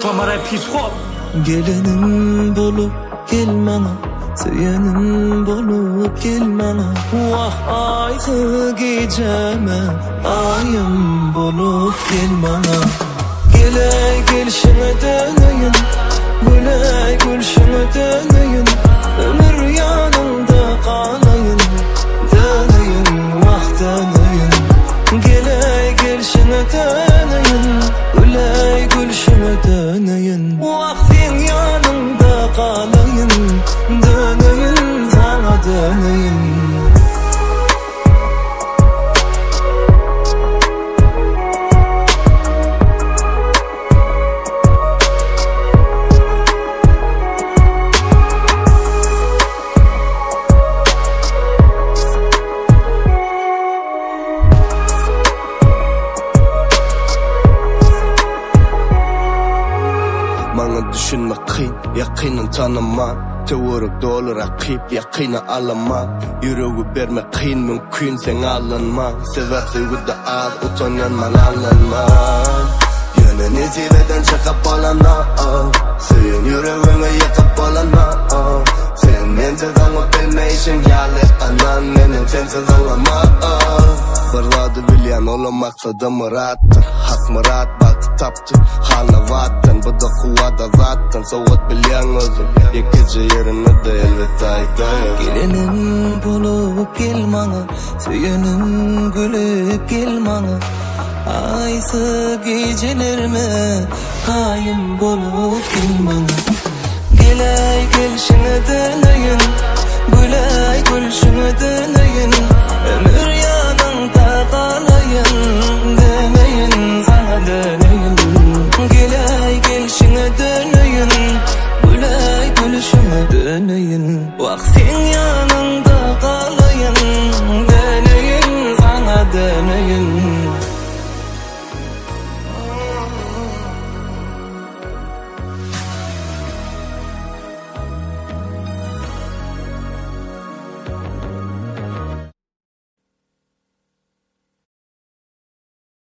Şomara psixol. Gelenim bolup gelmana, söylenim bolup gelmana. Vah aysı geceme, ayım bolup gelmana. Gele gelişine döneyim, güle gülşine döneyim. Ömür yanımda kalayım, döneyim vah döneyim. Gele gelişine döneyim, güle gülşine döneyim. Vah sen yanımda kalayım, döneyim sana döneyim. Bana düşünme kıyın, yakinen tanıma. Teorik dolu rakip, yakinen alama. Yüreği verme kıyın, mümkün sen alınma. Sever sevgide al, utanyanman alınma. Yönünü zirveden çıkıp alana. Senin yüreğini yakıp alana. Sen mensiz onu bilmeyişin yali anan. Benim sensiz olama. Barladı bilyen oğlum maksadı murattır. Hak murat baktı taptı hala vatan. Bu da kuvada zaten soğut bilyen özüm. Yekici yerine de elbette aydayım. Gelenim bolup gelmana, söylenim gülüp gelmana. Aysı gecelerime, kayım bolup gelmana. Geley gelşine döneyim, güley gülşine döneyim. Ömür yanında kalayım, demeyin sana döneyim. Geley gelşine döneyim, güley gülşine döneyim. Vak sen yanında kalayım, deneyin sana döneyim.